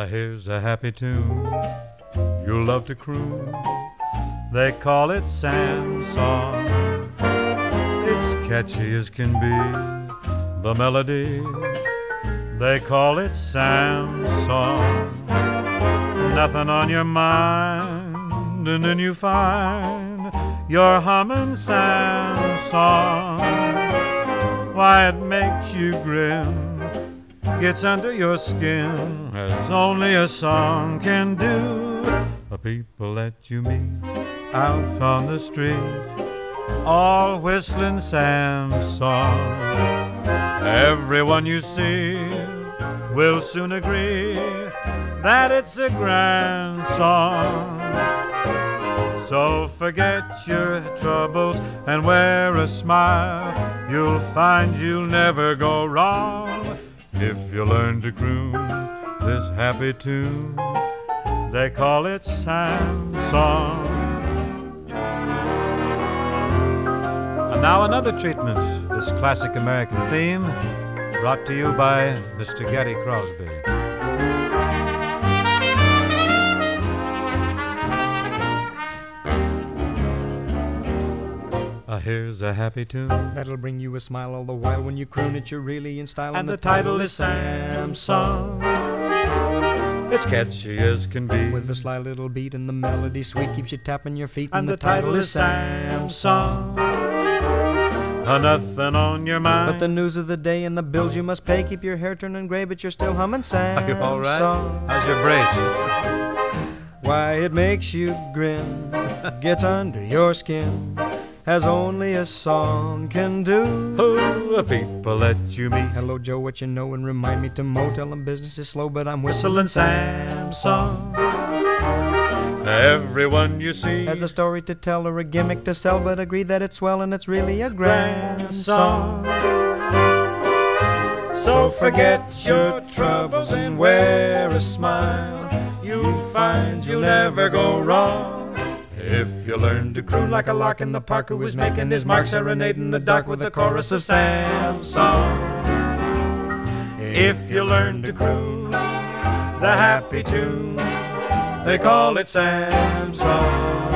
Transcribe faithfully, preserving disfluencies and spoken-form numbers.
Uh, here's a happy tune you'll love to croon. They call it Sam's song. It's catchy as can be, the melody. They call it Sam's song. Nothing on your mind, and then you find you're humming Sam's song. Why, it makes you grin, gets under your skin, as only a song can do. The people that you meet out on the street, all whistling Sam's song. Everyone you see will soon agree that it's a grand song. So forget your troubles and wear a smile. You'll find you'll never go wrong if you learn to croon this happy tune. They call it Sam's song. And now another treatment, this classic American theme, brought to you by Mister Gary Crosby. Uh, here's a happy tune that'll bring you a smile all the while. When you croon it, you're really in style. And, and the, the title is Sam's Song. It's catchy as can be, with a sly little beat and the melody sweet, keeps you tapping your feet. And, and the, the title is Sam's Song. Uh, nothing on your mind but the news of the day and the bills you must pay. Keep your hair turning gray, but you're still humming Sam's Are you all right? song. How's your brace? Why, it makes you grin, gets under your skin, as only a song can do. Oh, the people that you meet. Hello, Joe, what you know, and remind me to mow. Tell 'em business is slow, but I'm whistling Sam's song. Everyone you see has a story to tell or a gimmick to sell, but agree that it's swell and it's really a grand, grand song. So forget your troubles and wear a smile. You'll find you'll never go wrong if you learn to croon like a lark in the park who is making his mark, serenading in the dark with a chorus of Sam's song. If you learn to croon the happy tune, they call it Sam's song.